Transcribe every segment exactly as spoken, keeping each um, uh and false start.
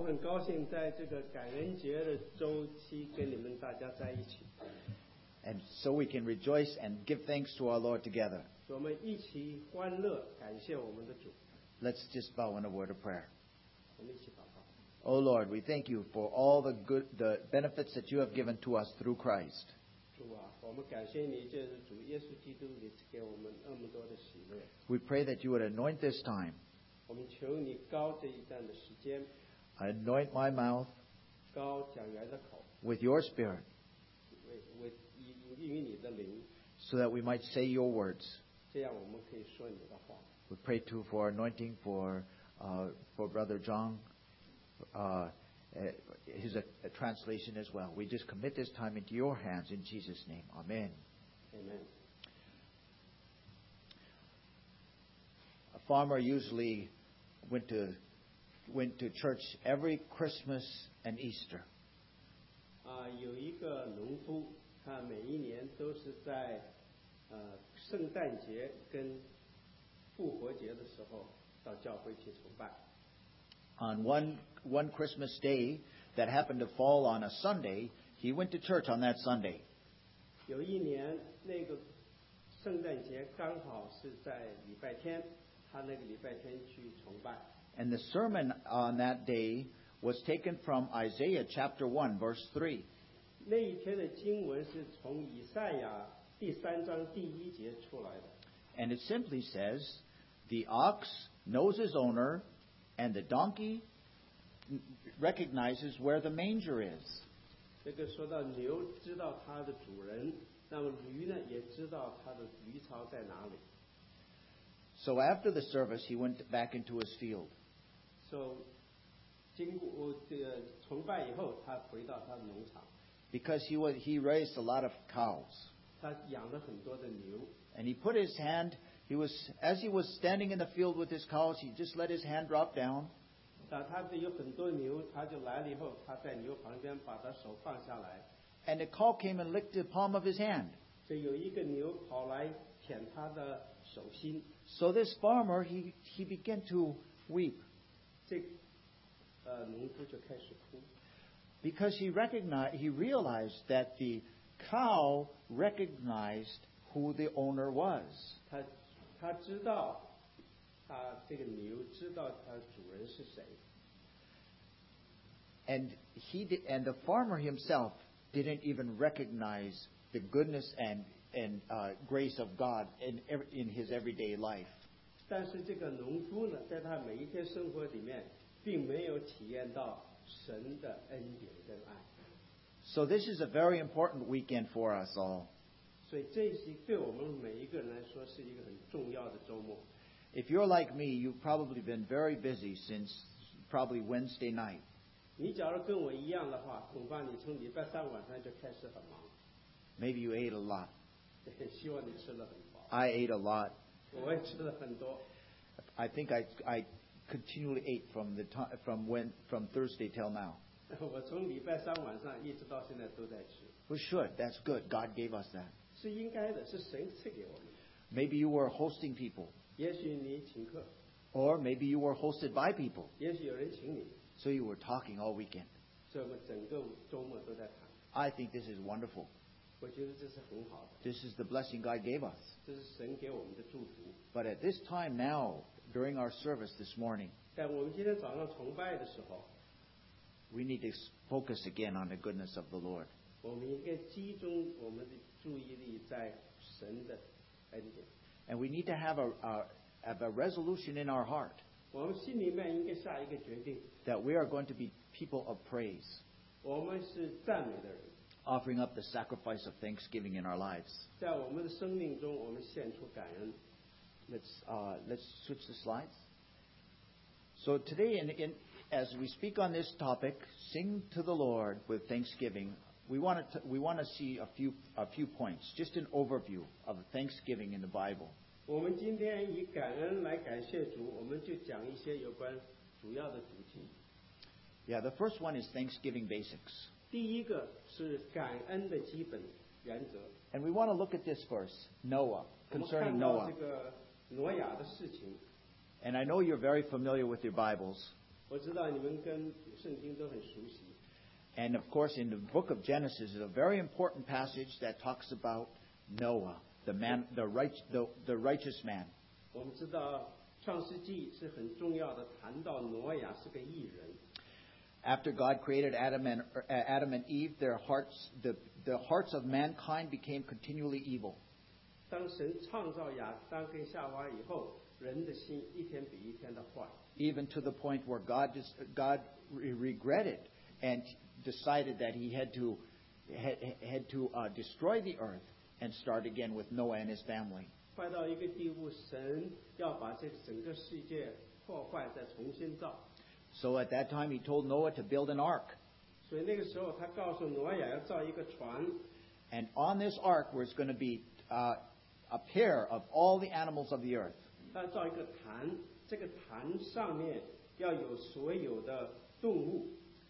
很高兴在这个感恩节的周期跟你们大家在一起。 And so we can rejoice and give thanks to our Lord together. 我们一起欢乐，感谢我们的主。 Let's just bow in a word of prayer. 我们一起祷告。 Oh Lord, we thank you for all the good, the benefits that you have given to us through Christ. 主啊，我们感谢你，这是主耶稣基督你给我们那么多的喜乐。 We pray that you would anoint this time. 我们求你高这一段的时间， Anoint my mouth 高讲员的口， with your Spirit, 为为因因于你的灵， so that we might say your words. 这样我们可以说你的话。 We pray too for anointing for uh, for Brother Zhang, uh, his a, a translation as well. We just commit this time into your hands in Jesus' name. Amen. Amen. A farmer usually went to went to church every Christmas and Easter. 啊，有一个农夫，他每一年都是在呃圣诞节跟复活节的时候到教会去崇拜。 On one one Christmas day that happened to fall on a Sunday, he went to church on that Sunday. 有一年那个圣诞节刚好是在礼拜天，他那个礼拜天去崇拜。 And the sermon on that day was taken from Isaiah chapter one, verse three. 那一天的经文是从以赛亚第三章第一节出来的。 And it simply says, the ox knows his owner, and the donkey recognizes where the manger is. 这个说到牛知道它的主人，那么驴呢也知道它的驴槽在哪里。 So after the service, he went back into his field. So 经过我这个崇拜以后，他回到他的农场， Because he was he raised a lot of cows. 他养了很多的牛。 And he put his hand, he was as he was standing in the field with his cows, he just let his hand drop down. 啊，他这有很多牛，他就来了以后，他在牛旁边把他手放下来， And the cow came and licked the palm of his hand. 所以有一个牛跑来舔他的手心， So this farmer, he, he began to weep 这呃农夫就开始哭， because he recognized, he realized that the cow recognized who the owner was. 他他知道，他这个牛知道他主人是谁， And he did, and the farmer himself didn't even recognize the goodness and and uh, grace of God in every, in his everyday life. 但是这个农夫呢，在他每一天生活里面，并没有体验到神的恩典跟爱， So this is a very important weekend for us all. 所以这是对我们每一个人来说是一个很重要的周末。 If you're like me, you've probably been very busy since probably Wednesday night. 你假如跟我一样的话，恐怕你从礼拜三晚上就开始很忙。 Maybe you ate a lot. 希望你吃了很饱， I ate a lot. 我也吃了很多。 I think I I continually ate from the time, from when from Thursday till now. 我从礼拜三晚上一直到现在都在吃， We should. That's good. God gave us that. 是应该的，是神赐给我们的。 Maybe you were hosting people, 也许你请客， or maybe you were hosted by people. 也许有人请你， So you were talking all weekend. 所以我们整个周末都在谈。 I think this is wonderful. 我觉得这是很好的， This is the blessing God gave us. 这是神给我们的祝福。 But at this time now, during our service this morning, 在我们今天早上崇拜的时候， we need to focus again on the goodness of the Lord. 我们应该集中我们的注意力在神的恩典。 And we need to have a, a, have a resolution in our heart 我们心里面应该下一个决定， that we are going to be people of praise, 我们是赞美的人， offering up the sacrifice of thanksgiving in our lives. 在我们的生命中，我们献出感恩。 Let's uh, let's switch the slides. So today, in, in, as we speak on this topic, sing to the Lord with thanksgiving. We want to we want to see a few a few points, just an overview of thanksgiving in the Bible. 我们今天以感恩来感谢主，我们就讲一些有关主要的主题。 Yeah, the first one is Thanksgiving basics, 第一个是感恩的基本原则。 and we want to look at this verse, Noah, 我们 concerning 看到 Noah. 这个挪亚的事情， And I know you're very familiar with your Bibles. 我知道你们跟圣经都很熟悉。 And of course, in the book of Genesis is a very important passage that talks about Noah, the man, the right, the, the righteous man. 我们知道创世纪是很重要的，谈到挪亚是个义人。 After God created Adam and uh, Adam and Eve, their hearts, the, the hearts of mankind became continually evil. 当神创造亚当跟夏娃以后，人的心一天比一天的坏。 Even to the point where God just, God re- regretted and decided that He had to had, had to uh, destroy the earth and start again with Noah and his family. 坏到一个地步，神要把这整个世界破坏，再重新造。 So at that time, He told Noah to build an ark. 所以那个时候，他告诉挪亚要造一个船， And on this ark was going to be uh, a pair of all the animals of the earth. 他要造一个坛，这个坛上面要有所有的动物。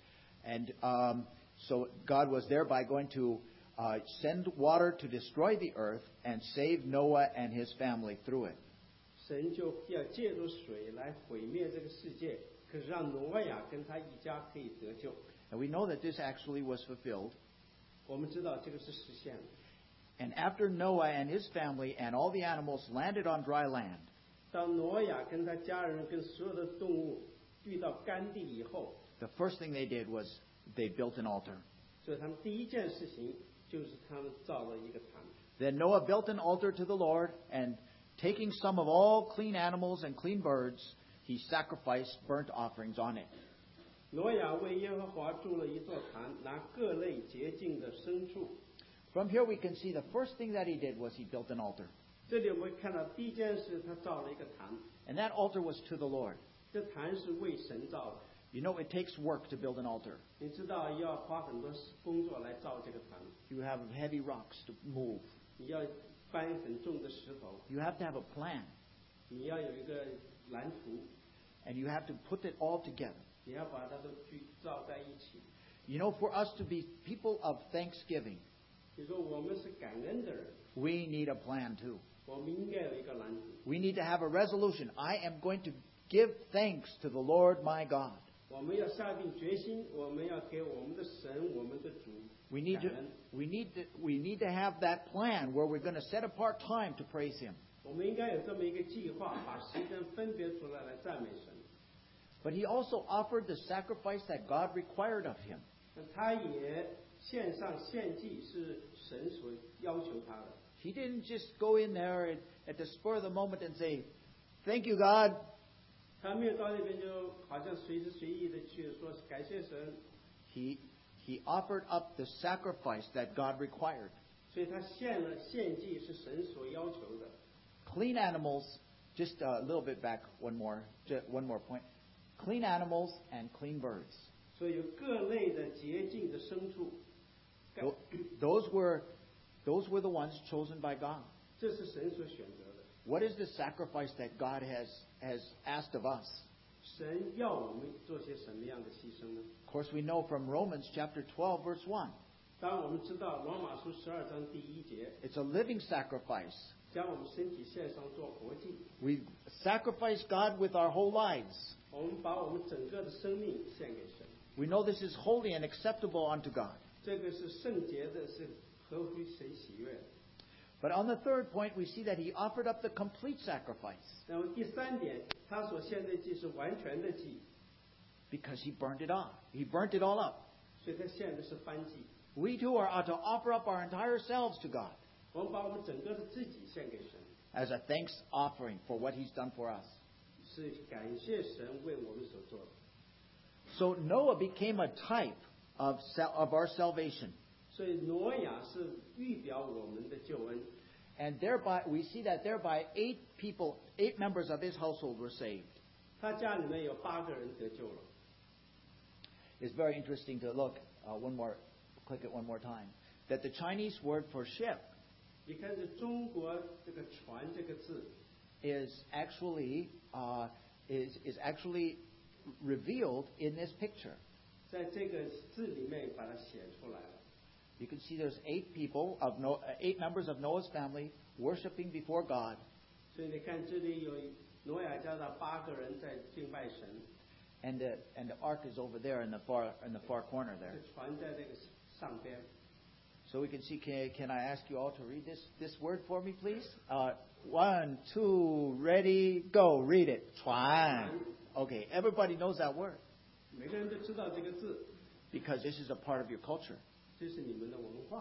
And um, so God was thereby going to uh, send water to destroy the earth and save Noah and his family through it. 神就要借助水来毁灭这个世界，可是让挪亚跟他一家可以得救。 And we know that this actually was fulfilled. 我们知道这个是实现的。 And after Noah and his family and all the animals landed on dry land, 当挪亚跟他家人跟所有的动物遇到干地以后， the first thing they did was they built an altar. 所以他们第一件事情就是他们造了一个坛。 Then Noah built an altar to the Lord, and taking some of all clean animals and clean birds, he sacrificed burnt offerings on it. 挪亚为耶和华筑了一座坛，拿各类洁净的牲畜。 From here we can see the first thing that he did was he built an altar. 这里我们看到第一件事，他造了一个坛， And that altar was to the Lord. 这坛是为神造的。 You know, it takes work to build an altar. 你知道要花很多工作来造这个坛， You have heavy rocks to move. 你要搬很重的石头， You have to have a plan. 你要有一个蓝图， And you have to put it all together. 你要把它都去造在一起。 You know, for us to be people of thanksgiving, 比如说我们是感恩的人， we need a plan too. 我们应该有一个蓝图。 We need to have a resolution. I am going to give thanks to the Lord my God. 我们要下定决心，我们要给我们的神、我们的主 We need 感 to, 恩。 we need to, we need to have that plan where we're going to set apart time to praise Him. 我们应该有这么一个计划，把时间分别出来来赞美神。 But He also offered the sacrifice that God required of Him. 那他也献上献祭，是神所要求他的。 He didn't just go in there at, at the spur of the moment and say, "Thank you, God." 他没有到那边就好像随时随意的去说感谢神， He, he offered up the sacrifice that God required. 所以他献了献祭是神所要求的。 Clean animals, just a little bit back, one more, just one more point. Clean animals and clean birds. 所以有各类的洁净的牲畜， Tho- Those were, those were the ones chosen by God. 这是神所选择的。 What is the sacrifice that God has, has asked of us? 神要我们做些什么样的牺牲呢？ Of course, we know from Romans chapter twelve, verse one. 当然，我们知道罗马书十二章第一节， It's a living sacrifice. 将我们身体献上做活祭， We sacrifice God with our whole lives. 我们把我们整个的生命献给神。 We know this is holy and acceptable unto God. 这个是圣洁的，是合乎神喜悦的。 But on the third point, we see that He offered up the complete sacrifice 那么第三点，他所献的祭是完全的祭， because He burned it off. He burnt it all up. 所以他献的是燔祭。 We too are to offer up our entire selves to God 我们把我们整个的自己献给神， as a thanks offering for what He's done for us. 是感谢神为我们所做的。 So Noah became a type of, sal- of our salvation. 所以挪亚是预表我们的救恩， And thereby, we see that thereby eight people, eight members of his household were saved. 他家里面有八个人得救了。 It's very interesting to look, uh, one more, click it one more time, that the Chinese word for ship 你看这中国这个船这个字， is actually, uh, is, is actually revealed in this picture. 在这个字里面把它写出来了。 You can see there's eight people, of no, uh, eight members of Noah's family worshiping before God. 所以你看这里有挪亚家的八个人在敬拜神， And the and the ark is over there in the far in the far corner there. 是船在这个上边。 So we can see. Can, can I ask you all to read this this word for me, please? Uh, one, two, ready, go. Read it. 船. Okay, everybody knows that word 每个人都知道这个字， because this is a part of your culture. 这是你们的文化。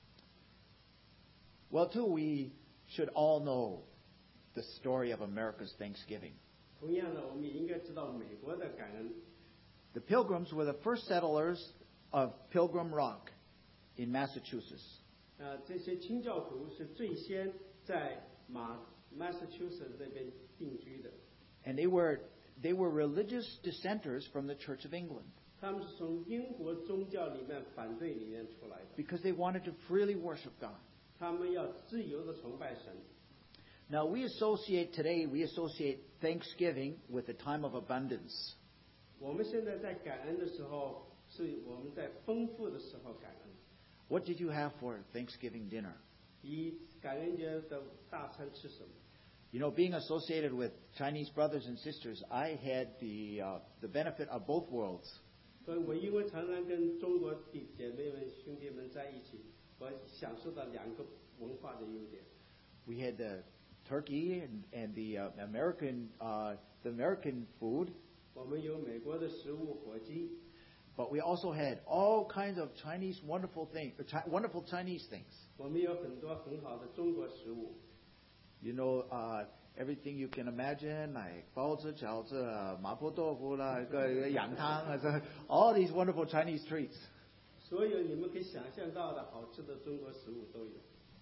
Well, too, we should all know the story of America's Thanksgiving. 同样的，我们也应该知道美国的感恩。 The Pilgrims were the first settlers of Pilgrim Rock in Massachusetts. 呃，这些清教徒是最先在马 Massachusetts 这边定居的。 And they were they were religious dissenters from the Church of England 他们是从英国宗教里面反对里面出来的， because they wanted to freely worship God. 他们要自由的崇拜神。 Now we associate today we associate Thanksgiving with a time of abundance. 我们现在在感恩的时候，是我们在丰富的时候感恩。 What did you have for Thanksgiving dinner? 以感恩节的大餐吃什么？ You know, being associated with Chinese brothers and sisters, I had the uh, the benefit of both worlds. 所以我因为常常跟中国弟姐妹们、兄弟们在一起，我享受到两个文化的优点。 We had the turkey and, and the uh, American uh, the American food, 我们有美国的食物火鸡， but we also had all kinds of Chinese wonderful things, chi- wonderful Chinese things. 我们有很多很好的中国食物。 You know, uh, everything you can imagine, like 包子、饺子、麻婆豆腐啦、羊汤啊，这 all these wonderful Chinese treats. 所有你们可以想象到的好吃的中国食物都有。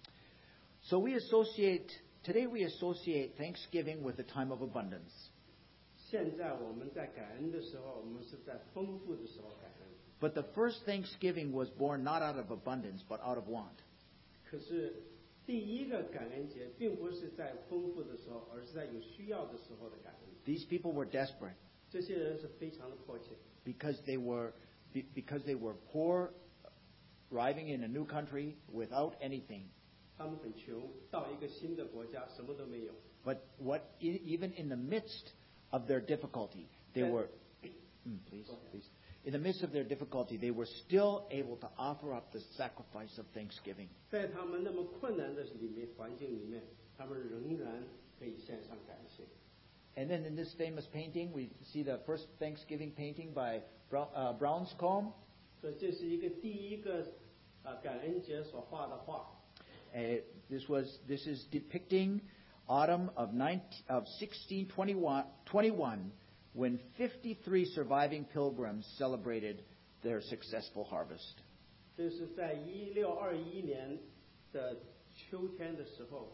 So we associate today we associate Thanksgiving with a time of abundance. 现在我们在感恩的时候，我们是在丰富的时候感恩。 But the first Thanksgiving was born not out of abundance, but out of want. 可是第一个感恩节并不是在丰富的时候，而是在有需要的时候的感恩。 These people were desperate 这些人是非常的迫切， because they were be- because they were poor, arriving in a new country without anything. 他们很穷，到一个新的国家什么都没有。 But what e- even in the midst of their difficulty, they Okay. were Mm, please, please. In the midst of their difficulty, they were still able to offer up the sacrifice of thanksgiving. 在他们那么困难的里面环境里面，他们仍然可以献上感谢。 And then in this famous painting, we see the first Thanksgiving painting by Brown, uh, Brownscombe. 所以这是一个第一个啊感恩节所画的画。 Uh, this was this is depicting autumn of, nineteen, of sixteen twenty-one, twenty-one, when fifty-three surviving pilgrims celebrated their successful harvest. 这是在一六二一年的秋天的时候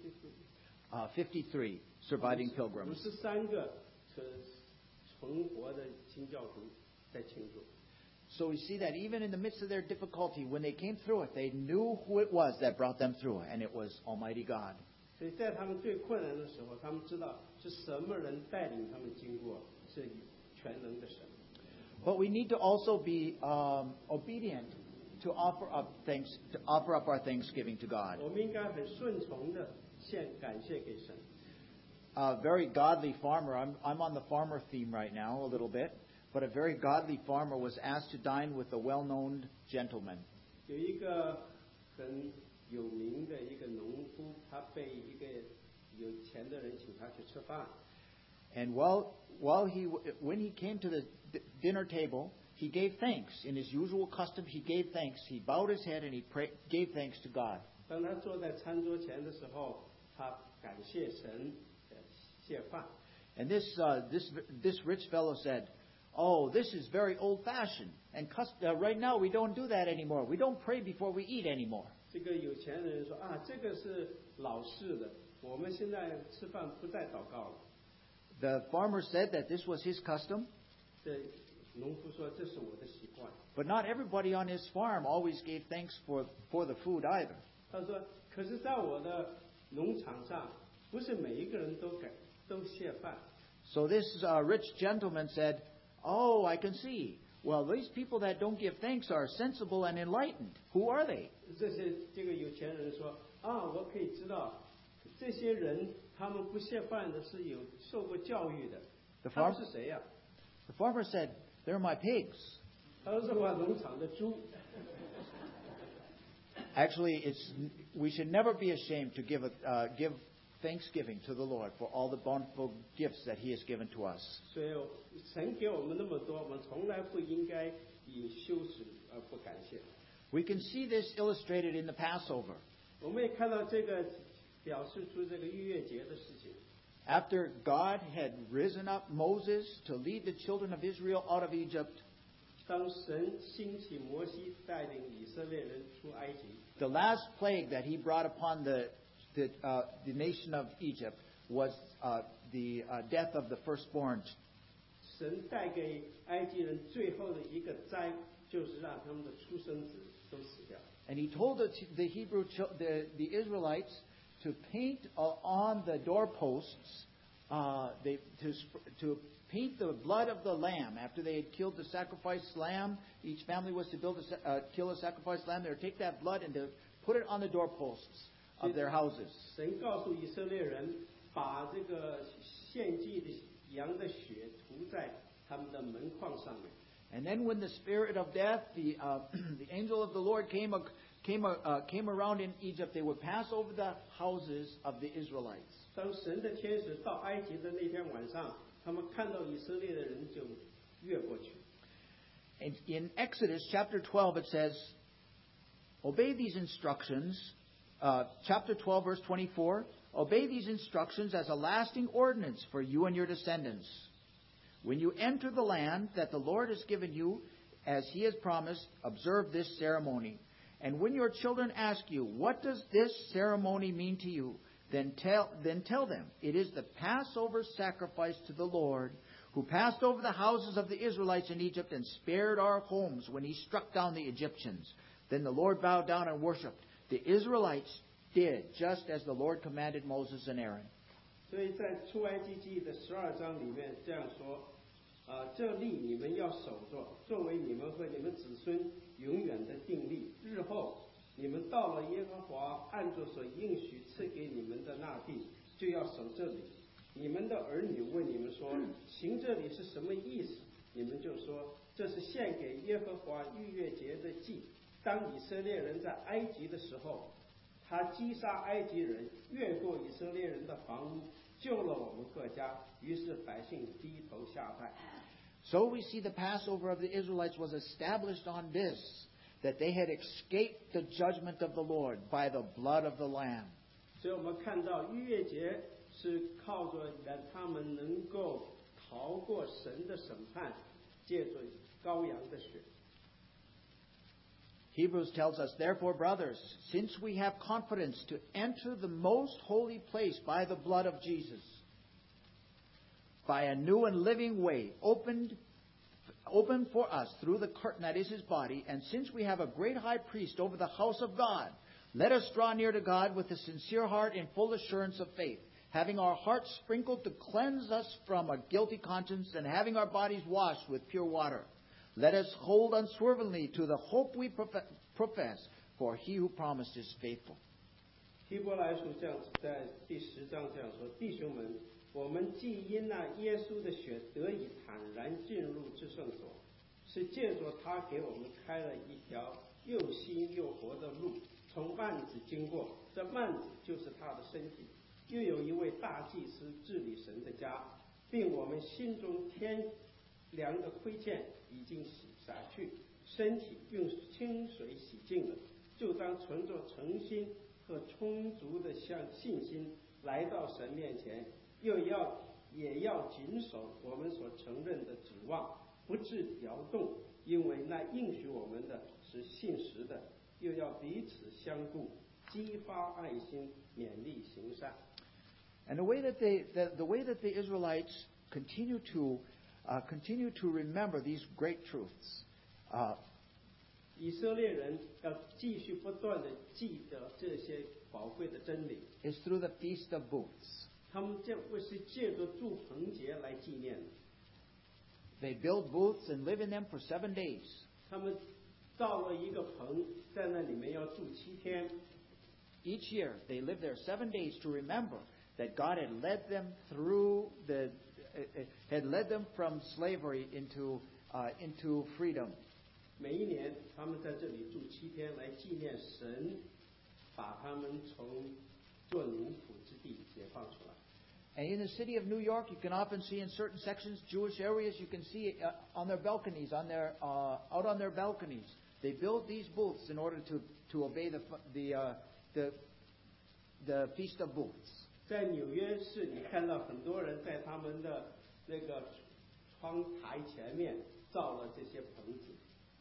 Uh, fifty-three surviving 五 pilgrims. 十三个存存活的清教徒在庆祝。 So we see that even in the midst of their difficulty, when they came through it, they knew who it was that brought them through, and it was Almighty God. 所以在他们最困难的时候，他们知道是什么人带领他们经过，是全能的神。 But we need to also be um, obedient to offer up thanks to offer up our thanksgiving to God. 我们应该很顺从的献感谢给神。 A very godly farmer. I'm I'm on the farmer theme right now a little bit, but a very godly farmer was asked to dine with a well-known gentleman. 有一个很有名的一个农夫，他被一个有钱的人请他去吃饭。 And while while he when he came to the d- dinner table, he gave thanks in his usual custom. He gave thanks. He bowed his head and he pray, gave thanks to God. 当他坐在餐桌前的时候，他感谢神，呃谢饭。 And this uh, this this rich fellow said, "Oh, this is very old-fashioned. And cus- uh, right now we don't do that anymore. We don't pray before we eat anymore." 这个有钱人说啊，这个是老式的，我们现在吃饭不再祷告了。 The farmer said that this was his custom, 这农夫说这是我的习惯。 but not everybody on his farm always gave thanks for for the food either. 他说，可是在我的农场上，不是每一个人都给都谢饭。 So this uh, rich gentleman said, "Oh, I can see. Well, these people that don't give thanks are sensible and enlightened. Who are they?" 这些这个有钱人说啊，我可以知道，这些人他们不谢饭的是有受过教育的。 The 他们 farm- 是谁呀、 The farmer said, "They're my pigs." 他说是我农场的猪。 Actually, it's we should never be ashamed to give a, uh, give thanksgiving to the Lord for all the bountiful gifts that He has given to us. 所以神给我们那么多，我们从来不应该以羞耻而不感谢。 We can see this illustrated in the Passover. 我们也看到这个表示出这个逾越节的事情。 After God had risen up Moses to lead the children of Israel out of Egypt, 当神兴起摩西带领以色列人出埃及， the last plague that He brought upon the the, uh, the nation of Egypt was uh, the uh, death of the firstborn. 神带给埃及人最后的一个灾，就是让他们的出生子都死掉。 And He told the, the Hebrew chil- the, the Israelites to paint uh, on the doorposts, uh, they, to, sp- to paint the blood of the lamb. After they had killed the sacrificed lamb, each family was to build a, sa- uh, kill a sacrificed lamb. They would take that blood and to put it on the doorposts of their houses. 神告诉以色列人，把这个献祭的羊的血涂在他们的门框上面。 And then when the spirit of death, the, uh, the angel of the Lord came, came, uh, came around in Egypt, they would pass over the houses of the Israelites. 当神的天使到埃及的那天晚上，他们看到以色列的人就越过去。 And in Exodus chapter twelve, it says, "Obey these instructions." Uh, chapter twelve, verse twenty-four. "Obey these instructions as a lasting ordinance for you and your descendants. When you enter the land that the Lord has given you, as He has promised, observe this ceremony. And when your children ask you, 'What does this ceremony mean to you?' Then tell, then tell them, it is the Passover sacrifice to the Lord, who passed over the houses of the Israelites in Egypt and spared our homes when He struck down the Egyptians. Then the Lord bowed down and worshipped. The Israelites did just as the Lord commanded Moses and Aaron." 所以在出埃及记的十二章里面这样说：啊，这例你们要守着，作为你们和你们子孙永远的定例。日后你们到了耶和华按着所应许赐给你们的那地，就要守这里。你们的儿女问你们说：行这里是什么意思？你们就说：这是献给耶和华逾越节的祭。当以色列人在埃及的时候，他击杀埃及人，越过以色列人的房屋，救了我们各家。于是百姓低头下拜。 So we see the Passover of the Israelites was established on this, that they had escaped the judgment of the Lord by the blood of the Lamb. 所以我们看到逾越节是靠着让他们能够逃过神的审判，借着羔羊的血。 Hebrews tells us, "Therefore, brothers, since we have confidence to enter the most holy place by the blood of Jesus, by a new and living way opened, opened for us through the curtain that is His body, and since we have a great high priest over the house of God, let us draw near to God with a sincere heart in full assurance of faith, having our hearts sprinkled to cleanse us from a guilty conscience, and having our bodies washed with pure water. Let us hold unswervingly to the hope we profess, for He who promised is faithful." 希伯来书这样在第十章这样说：弟兄们，我们既因那耶稣的血得以坦然进入至圣所，是借着他给我们开了一条又新又活的路，从幔子经过。这幔子就是他的身体。又有一位大祭司治理神的家，并我们心中天良的亏欠已经洗洒去，身体用清水洗净了，就当存着诚心和充足的向信心来到神面前，又要也要谨守我们所承认的指望，不致摇动，因为那应许我们的是信实的，又要彼此相顾，激发爱心，勉励行善。 And the way that they, the, the way that the Israelites continue to uh, continue to remember these great truths, uh, 以色列人要继续不断的记得这些宝贵的真理， is through the Feast of Booths. 他们这会是借着祝棚节来纪念的。 They build booths and live in them for seven days. 他们造了一个棚，在那里面要住七天。 Each year, they live there seven days to remember that God had led them through the had led them from slavery into uh, into freedom. 每一年，他们在这里住七天，来纪念神把他们从做奴仆之地解放出来。 And in the city of New York, you can often see in certain sections, Jewish areas, you can see uh, on their balconies, on their uh, out on their balconies, they build these booths in order to to obey the the uh, the the Feast of Booths. 在纽约市，你看到很多人在他们的那个窗台前面造了这些棚子。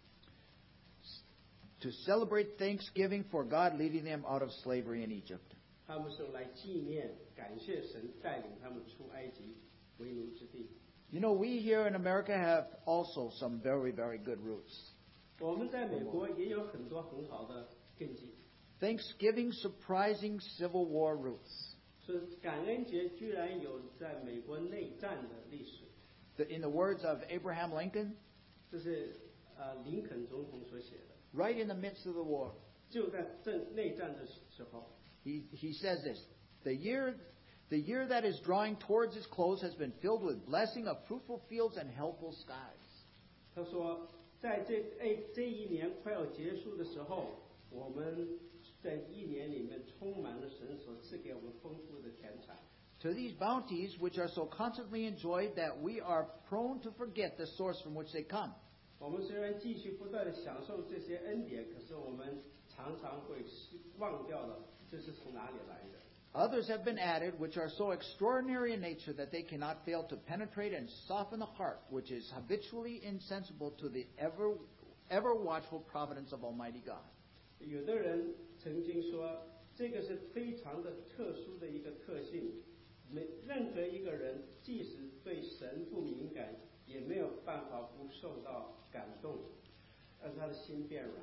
To celebrate Thanksgiving for God leading them out of slavery in Egypt. 他们是来纪念、感谢神带领他们出埃及为奴之地。 You know, we here in America have also some very, very good roots. 我们在美国也有很多很好的根基。 Thanksgiving surprising Civil War roots. 是感恩节居然有在美国内战的历史。 The, in the words of Abraham Lincoln, 这是呃林肯总统所写的。 right in the midst of the war, 就在正内战的时候。 He, he says this, the year, the year that is drawing towards its close has been filled with blessing of fruitful fields and helpful skies. 他说，在这哎这一年快要结束的时候，我们在一年里面充满了神所赐给我们丰富的田产。 To these bounties, which are so constantly enjoyed that we are prone to forget the source from which they come. 我们虽然继续不断的享受这些恩典，可是我们常常会忘掉了。这是从哪里来的？ Others have been added, which are so extraordinary in nature that they cannot fail to penetrate and soften the heart, which is habitually insensible to the ever, ever watchful providence of Almighty God. 有的人曾经说，这个是非常的特殊的一个特性，没任何一个人，即使对神不敏感，也没有办法不受到感动，让他的心变软。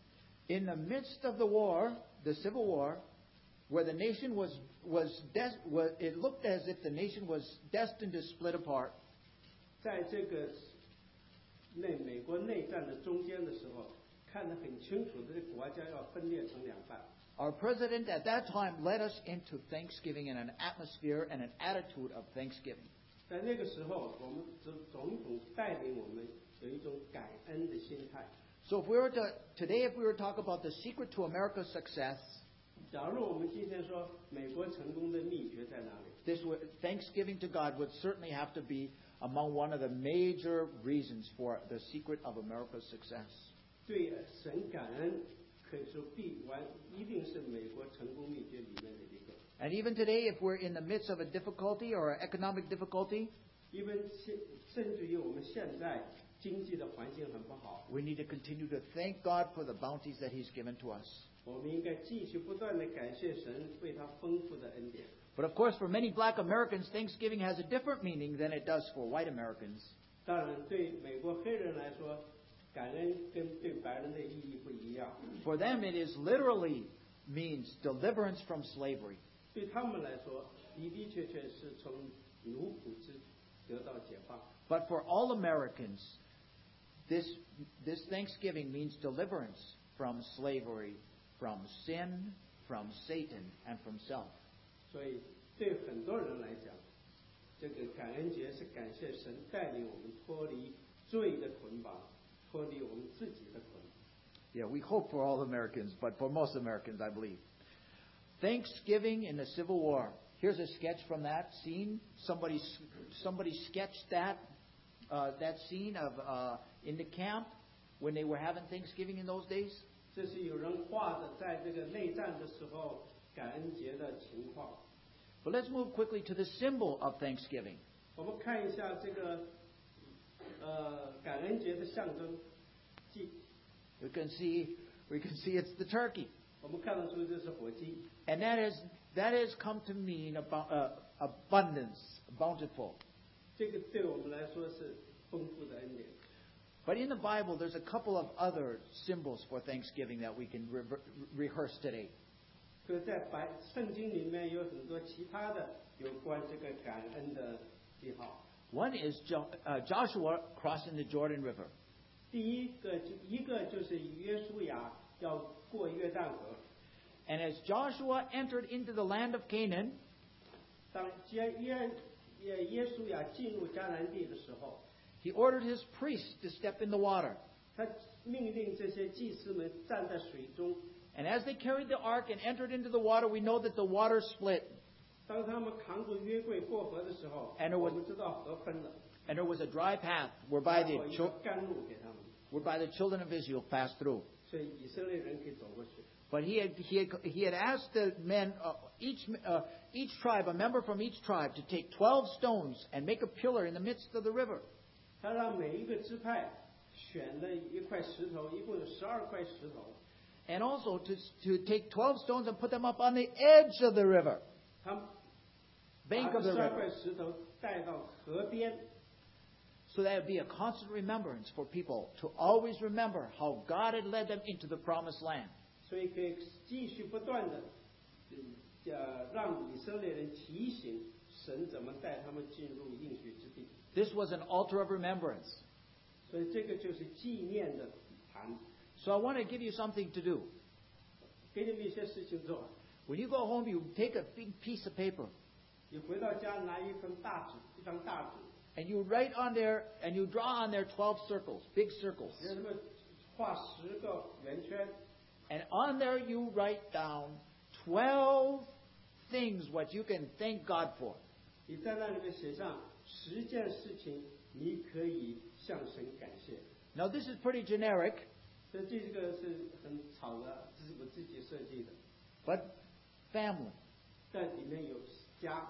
In the midst of the war, the Civil War, where the nation was was, des- was it looked as if the nation was destined to split apart. 在这个内美国内战的中间的时候，看得很清楚，这个国家要分裂成两半。 Our president at that time led us into Thanksgiving in an atmosphere and an attitude of Thanksgiving. 在那个时候，我们总总统带领我们有一种感恩的心态。 So if we were to today, if we were to talk about the secret to America's success, 假如我们今天说美国成功的秘诀在哪里？ this would, Thanksgiving to God would certainly have to be among one of the major reasons for the secret of America's success. 对神感恩，可以说必完，一定是美国成功秘诀里面的一个。 And even today, if we're in the midst of a difficulty or economic difficulty, 因为现甚至于我们现在经济的环境很不好， we need to continue to thank God for the bounties that He's given to us. 我们应该继续不断的感谢神为他丰富的恩典。 But of course, for many black Americans, Thanksgiving has a different meaning than it does for white Americans. 当然，对美国黑人来说，感恩跟对白人的意义不一样。 For them, it is literally means deliverance from slavery. 对他们来说，的的确确是从奴仆之得到解放。 But for all Americans, this, this Thanksgiving means deliverance from slavery, from sin, from Satan, and from self. 所以对很多人来讲，这个感恩节是感谢神带领我们脱离罪的捆绑，脱离我们自己的捆绑。 Yeah, we hope for all Americans, but for most Americans, I believe. Thanksgiving in the Civil War. Here's a sketch from that scene. Somebody, somebody sketched that, uh, that scene of uh, in the camp when they were having Thanksgiving in those days. 这是有人画的，在这个内战的时候感恩节的情况。 But let's move quickly to the symbol of Thanksgiving. 我们看一下这个呃感恩节的象征，祭。 We can see, we can see it's the turkey. 我们看得出这是火鸡。 And that is that has come to mean about uh, abundance, bountiful. 这个对我们来说是丰富的恩典。 But in the Bible, there's a couple of other symbols for Thanksgiving that we can re- rehearse today. 可是在白圣经里面有很多其他的有关这个感恩的记号。 One is jo- uh, Joshua crossing the Jordan River. 第一个就一个就是约书亚要过约旦河。 And as Joshua entered into the land of Canaan, 当约约耶耶稣呀进入迦南地的时候， he ordered his priests to step in the water. 他命令这些祭司们站在水中。 And as they carried the ark and entered into the water, we know that the water split. 当他们扛着约柜过河的时候， And it 我 was- 们知道河分了， And there was a dry path whereby 然后 the, 一个 chil- 甘露给他们， whereby the children of Israel passed through. 所以以色列人可以走过去。 But he had, he had, he had asked the men, uh, each, uh, each tribe, a member from each tribe, to take twelve stones and make a pillar in the midst of the river. 他让每一个支派选了一块石头，一共有十二块石头， And also to, to take twelve stones and put them up on the edge of the river, 他们 bank 把 of 这 the 十二 river. 块石头带到河边， So that would be a constant remembrance for people to always remember how God had led them into the promised land. 所以可以继续不断的，呃，让以色列人提醒神怎么带他们进入应许之地。 This was an altar of remembrance. 所以这个就是纪念的坛， So I want to give you something to do. 给你们一些事情做。 When you go home, you take a big piece of paper 你回到家拿一份大纸，一张大纸， and you write on there and you draw on there twelve circles, big circles. 让他们画十个圆圈， And on there you write down twelve things what you can thank God for. 你在那里面写上十件事情，你可以向神感谢。 Now this is pretty generic, 所以这个是很草的，这是我自己设计的。 but family, 在里面有家，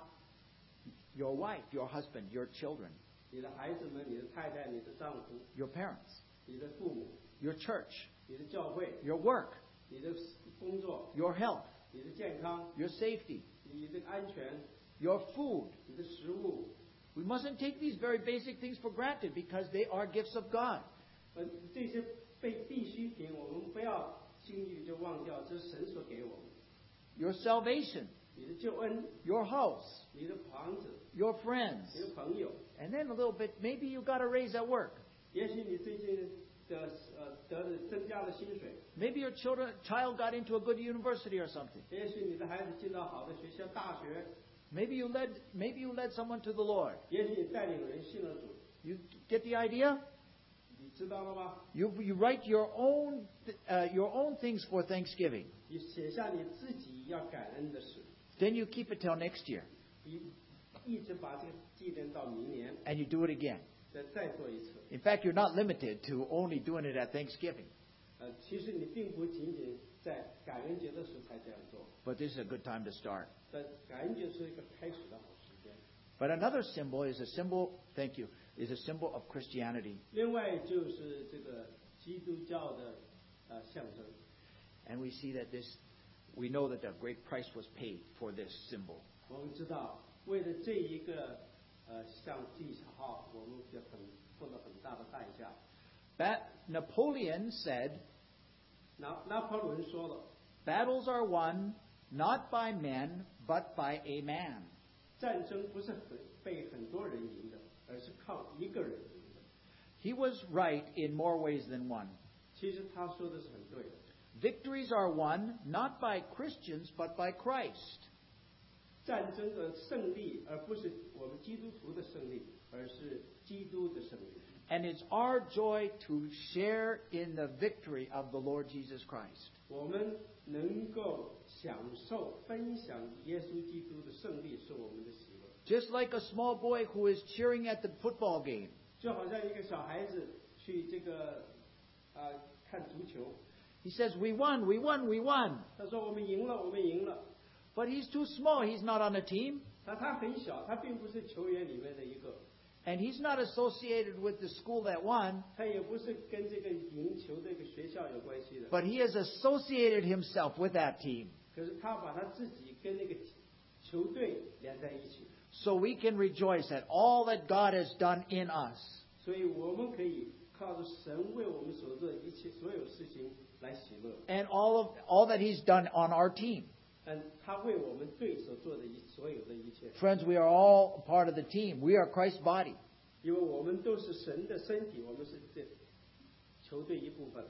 your wife, your husband, your children, 你的孩子们、你的太太、你的丈夫、 your parents, 你的父母、 your church, 你的教会、 your work, 你的工作、 your health, 你的健康、 your safety, 你的安全、 your food. 你的食物。 We mustn't take these very basic things for granted because they are gifts of God. 呃，这些被必需品，我们不要轻易就忘掉，这是神所给我们。 Your salvation, 你的救恩， your house, 你的房子， your friends, 你的朋友， and then a little bit, maybe you got a raise at work. 也许你最近的呃得了增加了薪水， Maybe your children, child got into a good university or something. 也许你的孩子进到好的学校、大学， Maybe you led, maybe you led someone to the Lord. 也许你带领人信了主， You get the idea? 你知道了吗？ You, you write your own, uh, your own things for Thanksgiving. 你写下你自己要感恩的事， Then you keep it till next year, 你一直把这个纪念到明年， and you do it again. 再再做一次。 In fact, you're not limited to only doing it at Thanksgiving. 呃，其实你并不仅仅在感恩节的时候才这样做， But this is a good time to start. 但感恩节是一个开始的好时间。 But another symbol is a symbol, thank you, is a symbol of Christianity. 另外就是这个基督教的呃象征， And we see that this, we know that a great price was paid for this symbol. 我们知道为了这一个呃像记号，我们也很付了很大的代价。 Bat- Napoleon said, 拿拿破仑说了， battles are won not by men, but by a man. 战争不是很被很多人赢的，而是靠一个人赢的。 He was right in more ways than one. 其实他说的是很对的。 Victories are won not by Christians, but by Christ. 战争的胜利，而不是我们基督徒的胜利，而是基督的胜利。 And it's our joy to share in the victory of the Lord Jesus Christ. 我们能够享受、分享耶稣基督的胜利，是我们的喜乐。 Just like a small boy who is cheering at the football game. 就好像一个小孩子去这个啊、呃看足球， He says, we won, we won, we won. 他说我们赢了，我们赢了。 But he's too small. He's not on a team. 他他很小，他并不是球员里面的一个， And he's not associated with the school that won. 他也不是跟这个赢球这个学校有关系的。 But he has associated himself with that team. 可是他把他自己跟那个球队连在一起， So we can rejoice at all that God has done in us. 所以我们可以靠着神为我们所做的一切所有事情来喜乐。 And all of all that he's done on our team. 嗯，他为我们队所做的一所有的一切， Friends, we are all part of the team. We are Christ's body. 因为我们都是神的身体，我们是这球队一部分。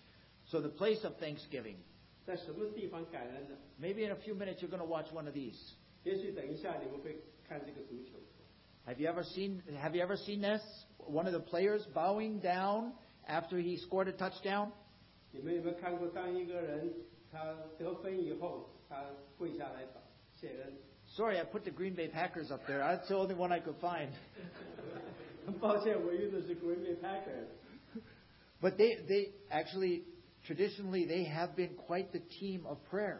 So the place of thanksgiving. 在什么地方感恩呢？ Maybe in a few minutes you're going to watch one of these. 也许等一下你们会看这个足球。 Have you ever seen Have you ever seen this? One of the players bowing down after he scored a touchdown? 你们有没有看过，当一个人他得分以后，他跪下来谢恩？ Sorry, I put the Green Bay Packers up there. That's the only one I could find. 抱歉，我用的是 Green Bay Packers。 But they, they actually, traditionally, they have been quite the team of prayer.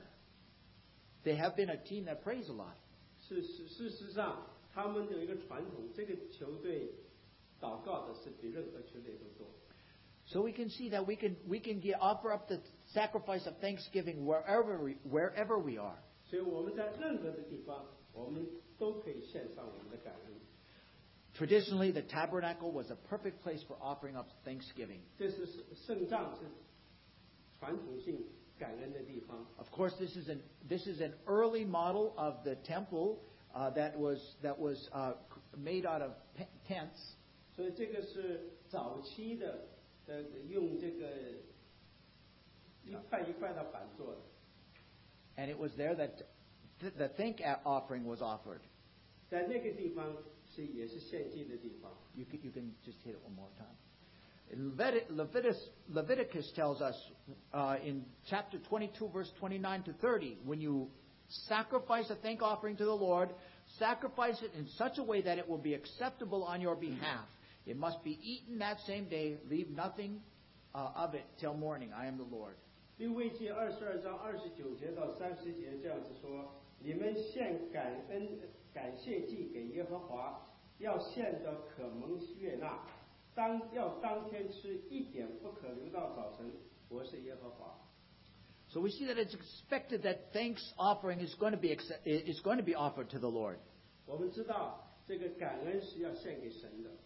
They have been a team that prays a lot. 事实事实上，他们有一个传统，这个球队祷告的是比任何球队都多。 So we can see that we can we can get, offer up the sacrifice of thanksgiving wherever we, wherever we are. 所以我们在任何的地方，我们都可以献上我们的感恩。 Traditionally, the tabernacle was a perfect place for offering up thanksgiving. 这是圣帐是传统性感恩的地方。 Of course, this is an this is an early model of the temple uh, that was that was uh, made out of pe- tents. 所以这个是早期的的用这个一块一块的板做的。 And it was there that th- the thank offering was offered. 在那个地方是也是献祭的地方。 You can, you can just hit it one more time. Levitic, Leviticus, Leviticus tells us uh, in chapter twenty-two, verse twenty-nine to thirty, when you sacrifice a thank offering to the Lord, sacrifice it in such a way that it will be acceptable on your behalf. It must be eaten that same day. Leave nothing uh, of it till morning. I am the Lord. 利未记二十二章二十九节到三十节这样子说：你们献感恩感谢祭给耶和华，要献得可蒙悦纳，当要当天吃，一点不可留到早晨。我是耶和华。 So we see that it's expected that thanks offering is going to be is going to be offered to the Lord. 我们知道这个感恩是要献给神的。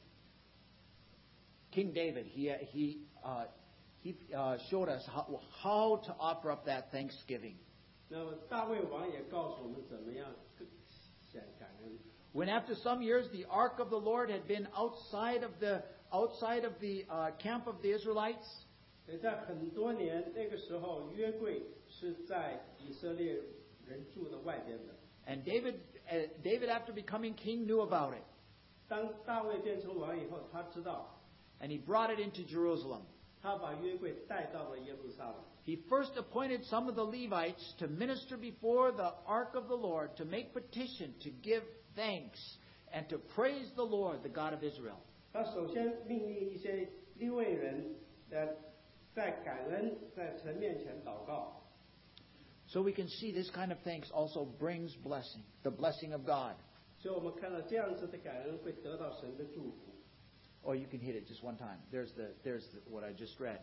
King David, he he uh, he uh, showed us how, how to offer up that thanksgiving. 那么大卫王也告诉我们怎么样献感恩。 When after some years the ark of the Lord had been outside of the outside of the uh, camp of the Israelites, 所以在很多年那个时候，约柜是在以色列人住的外边的。 and David uh, David after becoming king knew about it, 当大卫变成王以后，他知道， and he brought it into Jerusalem. 他把约柜带到了耶路撒冷。 He first appointed some of the Levites to minister before the ark of the Lord, to make petition, to give thanks, and to praise the Lord, the God of Israel. 他首先命令一些利未人的在感恩，在神面前祷告。 So we can see this kind of thanks also brings blessing, the blessing of God. 所以我们看到这样子的感恩会得到神的祝福。 Or you can hit it just one time. There's the there's the, what I just read.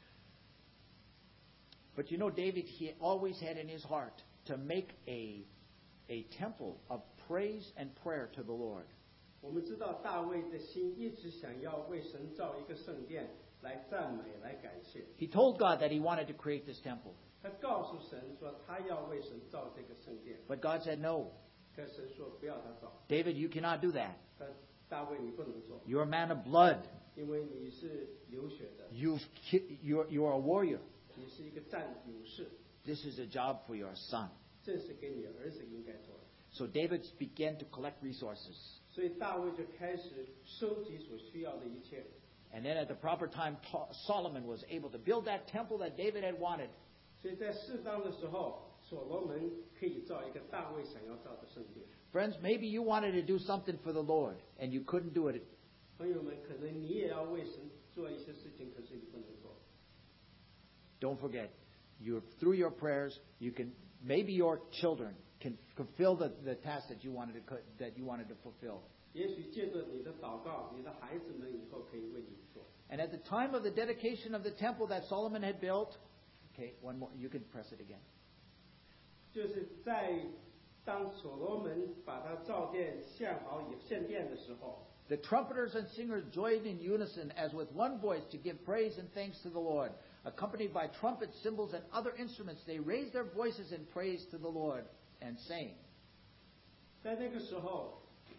But you know, David, he always had in his heart to make a a temple of praise and prayer to the Lord. 我们知道大卫的心一直想要为神造一个圣殿，来赞美，来感谢。 He told God that he wanted to create this temple. 他告诉神说，他要为神造这个圣殿。 But God said, no, 可神说不要他造。 David, you cannot do that. 他大卫你不能做， You're a man of blood. 因为你是流血的， You've ki- you're, you're a warrior. 你是一个战勇士， This is a job for your son. 这是给你儿子应该做的。 So David began to collect resources. 所以大卫就开始收集所需要的一切。 And then at the proper time, Ta- Solomon was able to build that temple that David had wanted. 所以在适当的时候，所罗门可以造一个大卫想要造的圣殿。 Friends, maybe you wanted to do something for the Lord and you couldn't do it. 朋友们，可能你也要为神做一些事情，可是你不能做。 Don't forget, you through your prayers, you can maybe your children can fulfill the, the task that you wanted to co- that you wanted to fulfill. 也许借着你的祷告，你的孩子们以后可以为你做。 And at the time of the dedication of the temple that Solomon had built, okay, one more, you can press it again. 就是在当所罗门把他造殿献好以献殿的时候， The trumpeters and singers joined in unison as with one voice to give praise and thanks to the Lord. Accompanied by trumpets, cymbals, and other instruments, they raised their voices in praise to the Lord and sang. 在那个时候，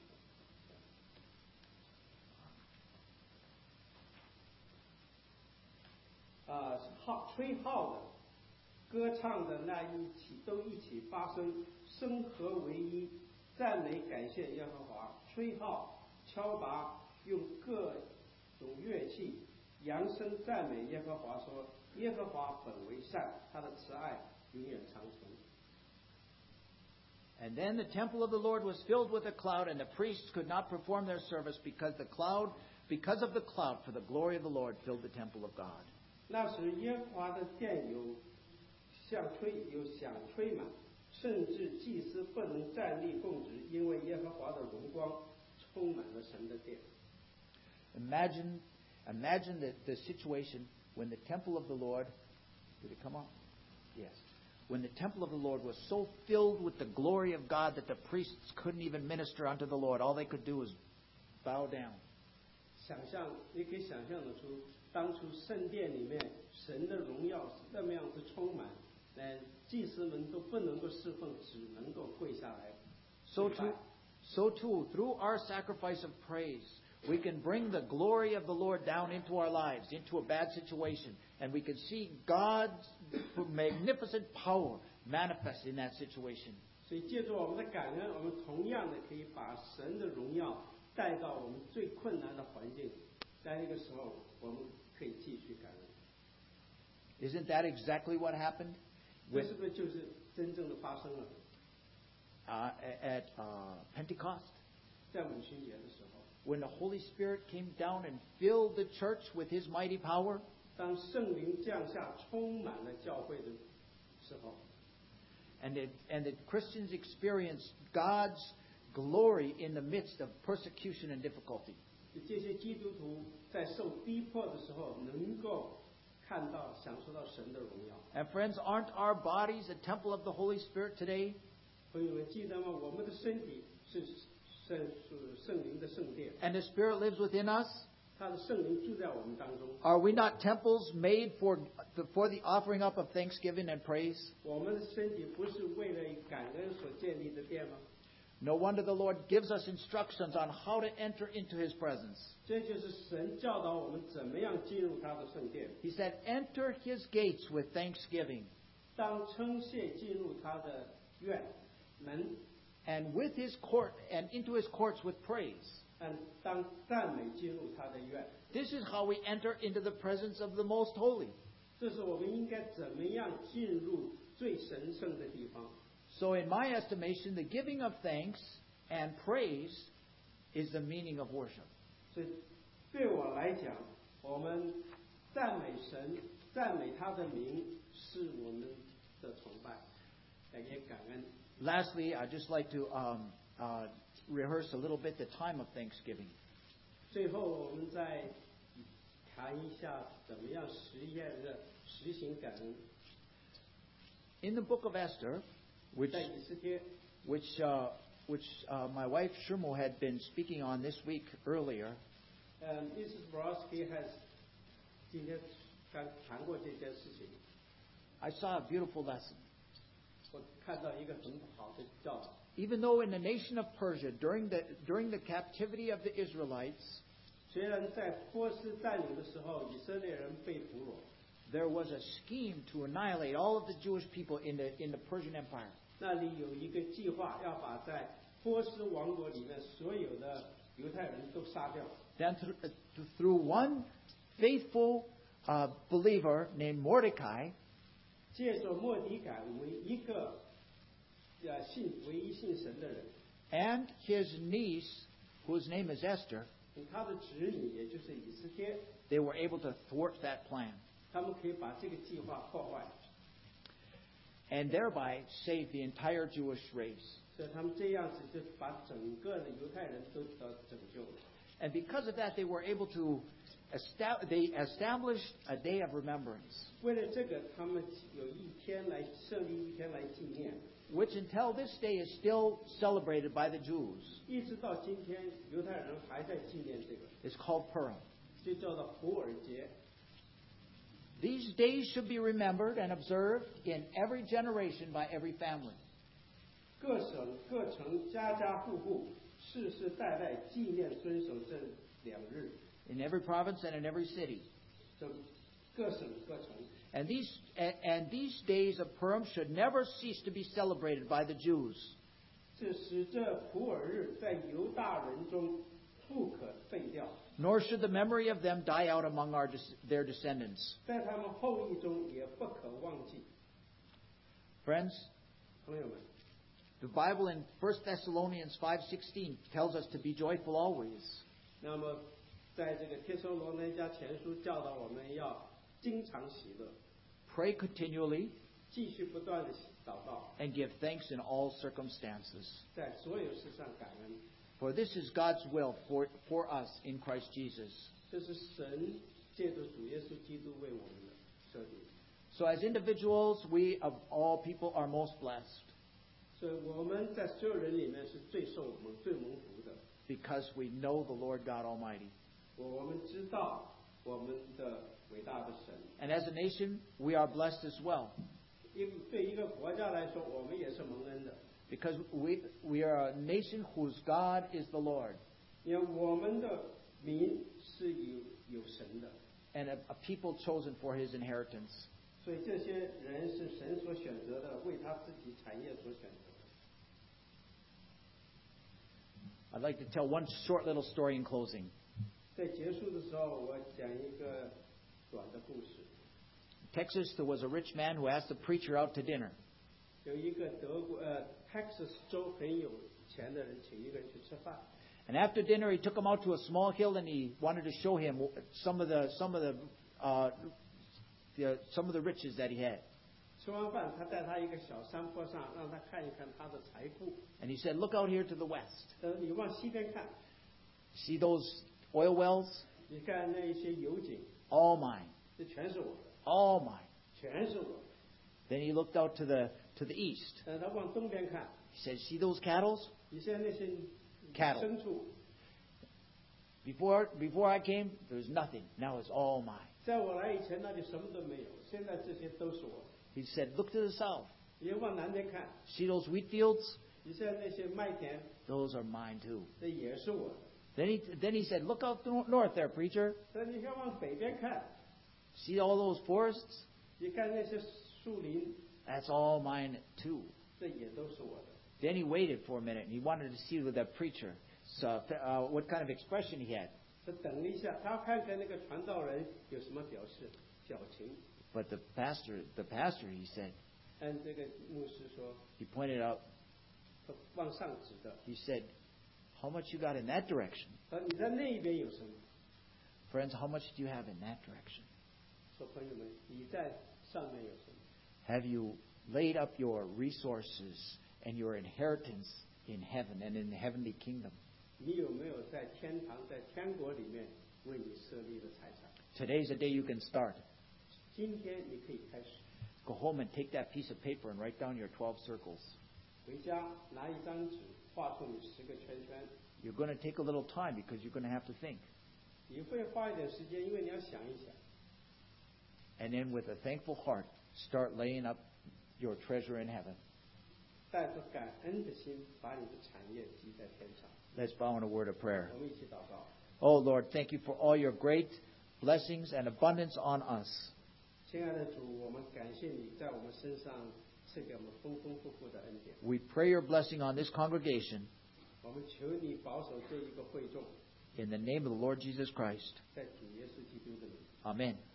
啊，号吹号的、歌唱的那一起都一起发声，声和为一，赞美感谢耶和华。吹号敲拔，用各种乐器扬声赞美耶和华，说：耶和华本为善，他的慈爱永远长存。 And then the temple of the Lord was filled with a cloud, and the priests could not perform their service because the cloud, because of the cloud, for the glory of the Lord filled the temple of God. 那时耶和华的殿有响吹，有响吹满，甚至祭司不能站立供职，因为耶和华的荣光充满了神的殿。 Imagine, imagine the, the situation when the temple of the Lord, did it come up? Yes. When the temple of the Lord was so filled with the glory of God that the priests couldn't even minister unto the Lord. All they could do was bow down. 想象，你可以想象得出，当初圣殿里面神的荣耀是那么样子充满，连祭司们都不能够侍奉，只能够跪下来。 So too, so too, through our sacrifice of praise, we can bring the glory of the Lord down into our lives, into a bad situation, and we can see God's magnificent power manifest in that situation. 所以借助我们的感恩，我们同样的可以把神的荣耀带到我们最困难的环境，在那个时候，我们可以继续感恩。 Isn't that exactly what happened? 这是不是就是真正的发生了？ Uh, at uh, Pentecost, 在五旬节的时候， when the Holy Spirit came down and filled the church with His mighty power, 当圣灵降下，充满了教会的时候， and the, and the Christians experienced God's glory in the midst of persecution and difficulty. 这些基督徒在受逼迫的时候，能够看到、享受到神的荣耀。 And friends, aren't our bodies a temple of the Holy Spirit today? 朋友们，记得吗？我们的身体是圣是圣灵的圣殿， And the Spirit lives within us? 他的圣灵住在我们当中。 Are we not temples made for, for the offering up of thanksgiving and praise? 我们的身体不是为了感恩所建立的殿吗？ No wonder the Lord gives us instructions on how to enter into His presence. 这就是神教导我们怎么样进入他的圣殿。 He said, enter His gates with thanksgiving, 当称谢进入他的院门， and with His court and into His courts with praise. 嗯，当赞美进入他的院， This is how we enter into the presence of the Most Holy. 这是我们应该怎么样进入最神圣的地方。 So in my estimation, the giving of thanks and praise is the meaning of worship. 所以对我来讲，我们赞美神、赞美他的名，是我们的崇拜，也感恩。 Lastly, I'd just like to um, uh, rehearse a little bit the time of Thanksgiving. 最后，我们再谈一下怎么样实验的实行感恩。 In the book of Esther, which 在以斯帖， which uh, which uh, my wife Shermo had been speaking on this week earlier, 呃 ，Missus Brodsky has 今天刚谈过这件事情。 I saw a beautiful lesson. 我看到一个很好的教导。 Even though in the nation of Persia, during the during the captivity of the Israelites, 虽然在波斯占领的时候，以色列人被俘虏， there was a scheme to annihilate all of the Jewish people in the in the Persian Empire. 那里有一个计划，要把在波斯王国里面所有的犹太人都杀掉。 Then through, uh, through one faithful uh, believer named Mordecai, 借着莫迪改为一个呃信唯一信神的人， and his niece, whose name is Esther, 他的侄女也就是以斯帖， they were able to thwart that plan 他们可以把这个计划破坏， and thereby save the entire Jewish race. 所以他们这样子就把整个的犹太人都得拯救了。 And because of that, they were able to establish, they established a day of remembrance, 为了这个，他们有一天来设立一天来纪念， which until this day is still celebrated by the Jews. 一直到今天，犹太人还在纪念这个， It's called Purim. 就叫做普尔节。 These days should be remembered and observed in every generation by every family. 各省各城家家户户世世代代纪念遵守这两日， In every province and in every city. 这各省各城。 And these, and, and these days of Purim should never cease to be celebrated by the Jews. 这使这普尔日在犹大人中不可废掉， nor should the memory of them die out among our, des- their descendants. 在他们后裔中也不可忘记。 Friends, 朋友们， the Bible in First Thessalonians five sixteen tells us to be joyful always. 那么在这个帖撒罗尼迦前书教导我们要经常喜乐， Pray continually 继续不断的祷告， and give thanks in all circumstances. 在所有事上感恩。 For this is God's will for, for us in Christ Jesus. 这是神借着主耶稣基督为我们的设定。 So as individuals, we of all people are most blessed 所以我们在所有人里面是最受蒙最蒙福的。 because we know the Lord God Almighty. 我我们知道我们的伟大的神。 And as a nation, we are blessed as well 因对一个国家来说，我们也是蒙恩的， because we, we are a nation whose God is the Lord 因为我们的民是有有神的， and a, a people chosen for His inheritance. 所以这些人是神所选择的，为他自己产业所选择的。 I'd like to tell one short little story in closing. 在结束的时候，我讲一个短的故事。 Texas, there was a rich man who asked the preacher out to dinner. 有一个德国呃 Texas 州很有钱的人，请一个人去吃饭。 And after dinner, he took him out to a small hill and he wanted to show him some of the some of the, uh, the some of the riches that he had. 吃完饭，他带他一个小山坡上，让他看一看他的财富。 And he said, "Look out here to the west. 他说：“你往西边看， See those oil wells? 你看那一些油井， All mine, 这全是我的， all mine." 全是我的。 Then he looked out to the to the east. 但他往东边看， He said, "See those cattle? 你现在那些 Cattle. 牲畜， Before before I came, there was nothing. Now it's all mine." 在我来以前那里什么都没有，现在这些都是我的。 He said, "Look to the south. 你往南边看， See those wheat fields? 你现在那些麦田， Those are mine too." 这也是我的。 Then he then he said, "Look out nor- north there, preacher. 但你看往北边看， See all those forests? 你看那些树林， That's all mine too." 这也都是我的。 Then he waited for a minute and he wanted to see with that preacher so, uh, what kind of expression he had. 他等了一下，他要看看那个传道人有什么表示表情。 But the pastor, the pastor, he said, 按这个牧师说， he pointed out, 他往上指的， he said, "How much you got in that direction?" 他说你在那一边有什么？ Friends, how much do you have in that direction? 说朋友们，你在上面有什么？ Have you laid up your resources and your inheritance in heaven and in the heavenly kingdom? 你有没有在天堂、在天国里面为你设立的财产？ Today's the day you can start. 今天你可以开始 Go home and take that piece of paper and write down your twelve circles. 回家拿一张纸，画出你十个圈圈。 You're going to take a little time because you're going to have to think. 你会花一点时间，因为你要想一想。 And then with a thankful heart, start laying up your treasure in heaven. 带着感恩的心，把你的产业积在天上。 Let's bow in a word of prayer. 我们一起祷告。 Oh Lord, thank you for all your great blessings and abundance on us. 亲爱的主，我们感谢你在我们身上赐给我们丰丰富富的恩典。 We pray your blessing on this congregation 我们求你保守这一个会众， in the name of the Lord Jesus Christ. 在主耶稣基督的名。 Amen.